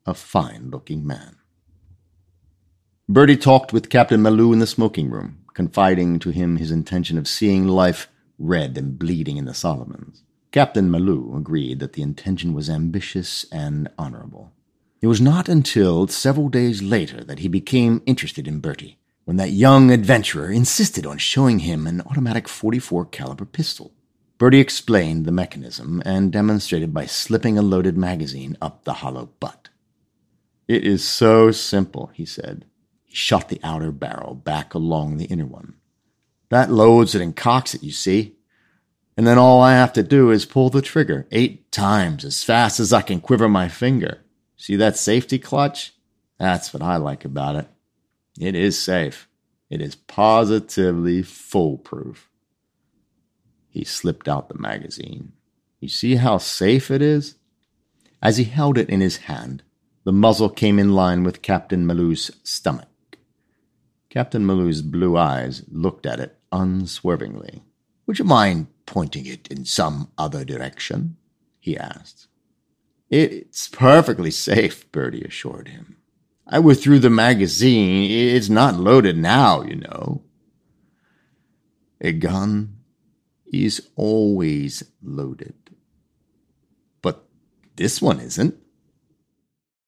a fine-looking man. Bertie talked with Captain Malou in the smoking room, confiding to him his intention of seeing life red and bleeding in the Solomons. Captain Malou agreed that the intention was ambitious and honorable. It was not until several days later that he became interested in Bertie, when that young adventurer insisted on showing him an automatic .44 caliber pistol. Bertie explained the mechanism and demonstrated by slipping a loaded magazine up the hollow butt. "It is so simple," he said. He shot the outer barrel back along the inner one. "That loads it and cocks it, you see. And then all I have to do is pull the trigger 8 times as fast as I can quiver my finger. See that safety clutch? That's what I like about it. It is safe. It is positively foolproof." He slipped out the magazine. "You see how safe it is?" As he held it in his hand, the muzzle came in line with Captain Malou's stomach. Captain Malou's blue eyes looked at it unswervingly. "Would you mind pointing it in some other direction?" he asked. "It's perfectly safe," Bertie assured him. "I withdrew the magazine. It's not loaded now, you know." "A gun is always loaded." "But this one isn't."